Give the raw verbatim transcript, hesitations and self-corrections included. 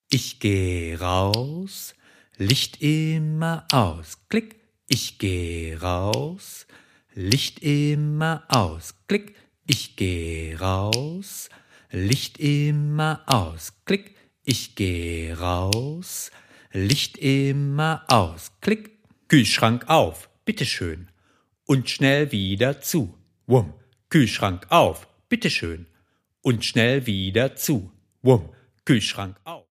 Ich geh raus, Licht immer aus, klick. Ich geh raus, Licht immer aus, klick. Ich geh raus, Licht immer aus, klick. Ich geh raus, Licht immer aus, klick. Kühlschrank auf, bitteschön. Und schnell wieder zu. Wumm. Kühlschrank auf, bitteschön. Und schnell wieder zu. Wumm. Kühlschrank auf.